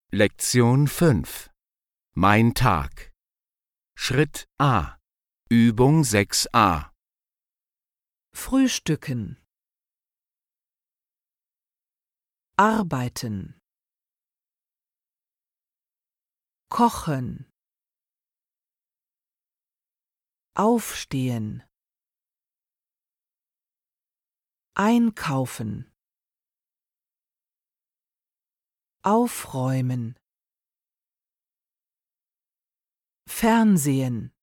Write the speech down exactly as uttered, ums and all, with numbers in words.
Lektion fünf. Mein Tag. Schritt A. Übung sechs a. Frühstücken. Arbeiten. Kochen. Aufstehen. Einkaufen. Aufräumen. Fernsehen.